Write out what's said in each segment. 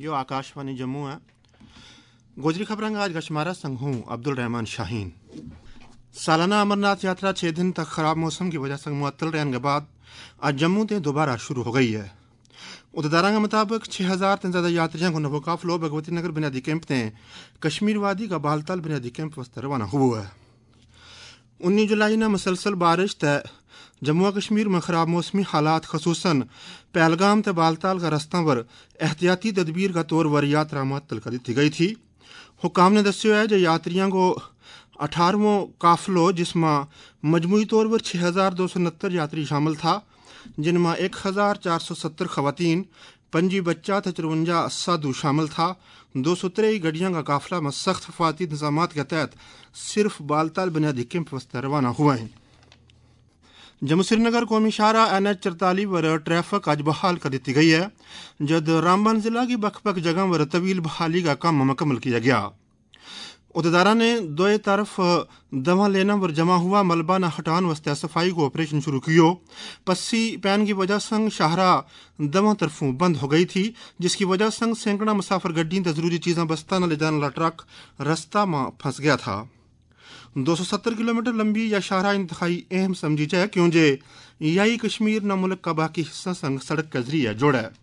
यो आकाशवाणी जम्मू है। गोजरी खबरें आज गशमारा संग हूँ अब्दुल रहमान शाहीन। सालाना अमरनाथ यात्रा 6 दिन तक खराब मौसम की वजह से मुअत्तल रहने के बाद आज जम्मू से दोबारा शुरू हो गई है। उहदेदारां के मुताबिक 6000 से ज्यादा यात्रियों को नवो काफिलो भगवती नगर बुनियादी कैंप ने कश्मीर वादी का बालताल बुनियादी कैंप वास्ते रवाना हुआ है। 19 जुलाई ने मुसलसल बारिश तय जम्मू कश्मीर में खराब मौसमी हालात खसूसन पहलगाम ते बालताल का रस्ता पर एहतियाती तदबीर का तौर पर यात्रा मुअत्तल कर दी गई थी। हुकाम ने दस्यो है जो यात्रियों को 18वां काफिलो जिसमें मजमूई तौर पर 6269 यात्री शामिल था, जिनमें 1470 खवातीन 5 बच्चा थे 54 साधु शामिल था। 213 गड्डियों का काफिला में सख्त हिफाजती इंतजाम के तहत सिर्फ बालताल बुनियादी कैंप वास्ते रवाना हुआ है। जम्मू श्रीनगर कौमी शाहरा NH 44 पर ट्रैफिक आज बहाल कर दी गई है, जब रामबन जिला की बख बख जगह पर तवील बहाली का काम मुकम्मल किया गया। उहदेदारां ने दोए तरफ दवा लेना पर जमा हुआ मलबा न हटाने वास्ते सफाई को ऑपरेशन शुरू कियो। पस्सी पैन की वजह से शाहरा दवा तरफों बंद हो गई थी, जिसकी वजह से सैकड़ा मुसाफिर गड्डी ते जरूरी चीज़ें बस्ता न ले जाने वाला ट्रक रास्ता में फंस गया था। 270 किलोमीटर लंबी यह शाहरा इंतहाई अहम समझी जाए, क्योंकि यही कश्मीर न मुल्क का बाकी हिस्सा संग सड़क के जरिए जोड़ा है।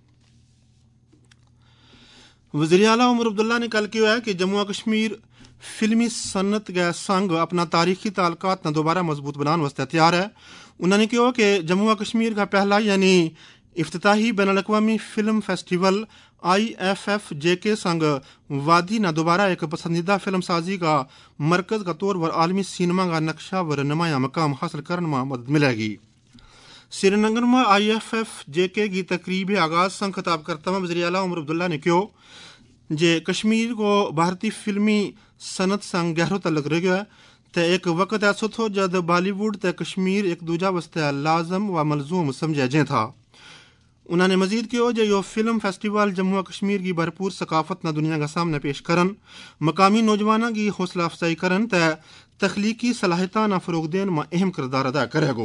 वज़ीर आला उमर अब्दुल्ला ने कल किया है कि जम्मू कश्मीर फिल्मी सन्नत के संग अपना तारीखी ताल्लुकात न दोबारा मजबूत बनाने वास्ते तैयार है। उन्होंने कहा कि जम्मू कश्मीर का पहला यानी इफ्तिताही बैनुल-अक़वामी फिल्म फेस्टिवल IFFJK संग वादी न दोबारा एक पसंदीदा फिल्म साजी का मरकज का तौर पर आलमी सिनेमा का नक्शा व नुमाया मकाम हासिल करने में मदद मिलेगी। श्रीनगर में IFFJK की तकरीब आगाज संग खिताब करते हुए वज़ीर आला उमर अब्दुल्ला ने कहा जे कश्मीर को भारतीय फिल्मी सनत संग गहरो तल्लुक रह गया है, तो एक वक्त ऐसा था जब बॉलीवुड ते कश्मीर एक दूजा वास्ते लाजम व मलजूम समझा जाए था। उन्होंने मजीद किया जो यो फिल्म फेस्टिवल जम्मू कश्मीर की भरपूर सकाफत न दुनिया के सामने पेश करन, मकामी नौजवानों की हौसला अफजाई करन ते तख्लीकी सलाहियतां न फरोग देने में अहम किरदार अदा करेगो।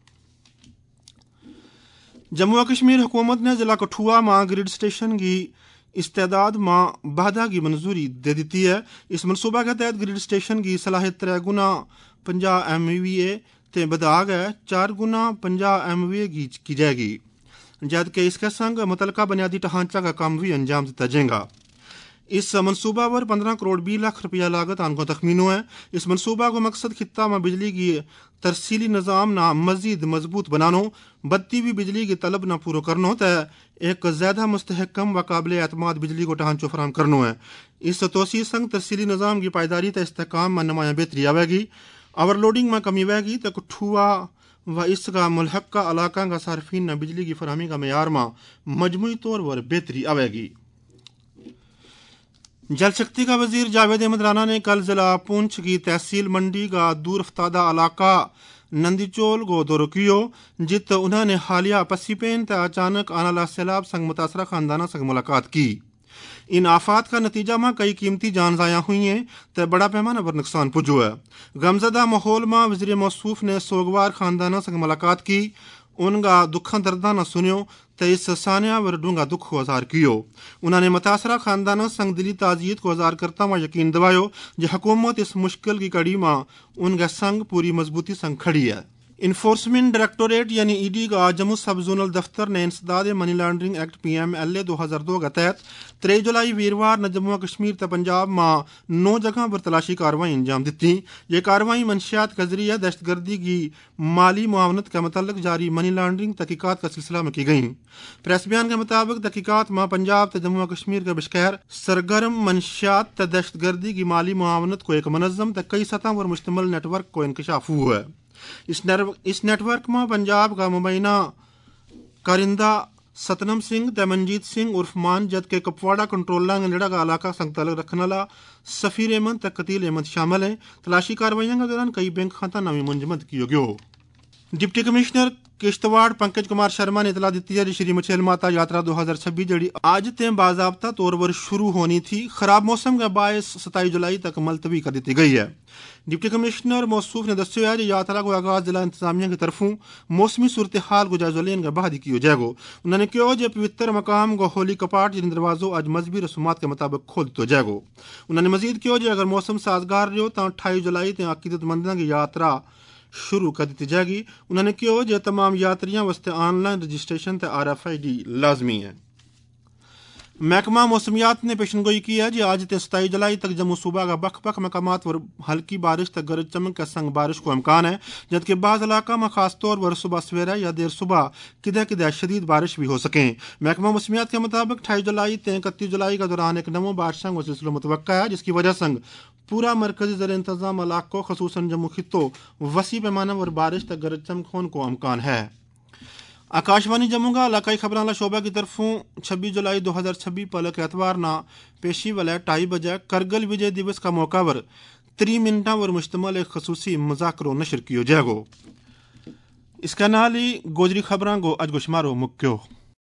जम्मू कश्मीर हुकूमत ने जिला कठुआ में ग्रिड स्टेशन की इस्तेदाद में बाधा की मंजूरी दे दी है। इस मनसूबा के तहत ग्रिड स्टेशन की सलाहियत 3 गुना 50 MVA ते बधा गए 4 गुना 50 MVA की जाएगी, जबकि इसके संग मुतलका बुनियादी ढांचा का काम भी अंजाम दिया जाएगा। इस मनसूबा पर 15 करोड़ 20 लाख रुपया लागत आने तखमीनो है। इस मनसूबा को मकसद खित्ता में बिजली की तरसीली निज़ाम ना मजीद मजबूत बनानो, बत्ती भी बिजली की तलब ना पूरा करनो तो एक ज़्यादा मुस्तहकम व काबिल एतमाद बिजली को ढांचो फराम करनो है। इस तोसी संग तरसीली निज़ाम की पायदारी तो इस्तेकाम में नुमाया बेहतरी आवेगी, ओवरलोडिंग में कमी आवेगी तो कठुआ व इसका मुल्हक्का इलाका का सार्फिन न बिजली की फरहमी का मेयार में मजमूई तौर पर बेहतरी आवेगी। जल शक्ति का वजीर जावेद अहमद राना ने कल जिला पुंछ की तहसील मंडी का दूर अफ्तादा इलाका नंदीचोल को दौरा किया, जित उन्होंने हालिया पसीपेन ते अचानक आने वाला सैलाब संग मुतासरा खानदाना संग मुलाकात की। इन आफात का नतीजा में कई कीमती जान ज़ाया हुई हैं तो बड़ा पैमाना पर नुकसान पुजो है। गमजदा माहौल में वज़ीर मौसूफ ने सोगवार खानदाना संग मुलाकात की, उनका दुखा दर्दा न सुनियो तो इस सानिया वर डूंगा दुख को आजार कियो। उन्होंने मुतासरा खानदाना संग दिली ताज़ियत को आजार करता हुआ यकीन दिवायो जो हुकूमत इस मुश्किल की कड़ी में उनका संग पूरी मजबूती संग खड़ी है। इन्फोर्समेंट डायरेक्टोरेट यानी ED का जम्मू सब जोनल दफ्तर ने इंसदाद मनी लॉन्ड्रिंग एक्ट PMLA 2002 के तहत 3 जुलाई वीरवार न जम्मू कश्मीर ते पंजाब में 9 जगह पर तलाशी कार्रवाई अंजाम दी। ये कार्रवाई मंशियात के जरिए दहशतगर्दी की माली मुआवनत के मतलब जारी मनी लॉन्ड्रिंग तहकीकात का सिलसिला में की गई। प्रेस बयान के मुताबिक तहकीकात में पंजाब ते जम्मू कश्मीर के बशखैर सरगर्म मंशियात ते दहशतगर्दी की माली मुआवनत को एक मनज़्ज़म ते कई सतह पर मुश्तमिल नेटवर्क को इंकशाफ हुआ है। इस नेटवर्क में पंजाब का मुबैना कारिंदा सतनम सिंह ते मनजीत सिंह उर्फ मान, जबकि कपवाड़ा कंट्रोला गंजड़ा का इलाका संग तलक रखने वाला सफीर अहमद ते कतील अहमद शामिल हैं। तलाशी कार्रवाइयों के दौरान कई बैंक खाता नामी मुंजमद किया गया। डिप्टी कमिश्नर किश्तवाड़ पंकज कुमार शर्मा ने इतला दी है कि श्री मचेल माता यात्रा 2026 जड़ी आज तय बाज़ाब्ता तौर पर शुरू होनी थी, खराब मौसम का बायस 27 जुलाई तक मुलतवी कर दी गई है। डिप्टी कमिश्नर मौसूफ ने दस्यो है कि यात्रा को आगाज जिला इंतजामिया की तरफों मौसमी सूरत हाल को जायजा लेने के बाद किया जाएगा। उन्होंने कहा कि पवित्र मकाम गोहोली कपाट जिन दरवाजों आज मजहबी रसूमात के मुताबिक खोल दिया जाएगा। उन्होंने मजीद कहा कि अगर मौसम साजगार रहो तो 28 जुलाई तक अकीदतमंदों की यात्रा शुरू कर दी जाएगी। उन्होंने कहा कि तमाम यात्रियों वास्ते ऑनलाइन रजिस्ट्रेशन ते RFID लाजमी है। महकमा मौसमियात ने पेशनगोई की है कि आज 27 जुलाई तक जम्मू सूबा का बख बख मकामात पर हल्की बारिश तक गरज चमक के संग बारिश को इम्कान है, जबकि बाज़ इलाका में खास तौर पर सुबह सवेरा या देर सुबह किदे किदे शदीद बारिश भी हो सके। महकमा मौसमियात के मुताबिक 28 जुलाई ते 31 जुलाई का दौरान एक नमो बारिशों का सिलसिला मुतवक्का है, जिसकी वजह संग पूरा मरकजी ज़र इंतज़ाम इलाकों खसूसन जम्मू खित्तो वसी पैमाना पर बारिश तक गरज चमक होने को इम्कान है। आकाशवाणी जम्मू का इलाकाई खबरां शोबा की तरफों 26 जुलाई 2026 पलक एतवार ना पेशी वाले 2:30 बजे करगिल विजय दिवस का मौका पर 3 मिनटा पर मुश्तमल एक खसूसी मुज़ाकरो नशर किया जाएगा। इसका नाल ही गोजरी खबरां को अज गुशमारो मुक्यो।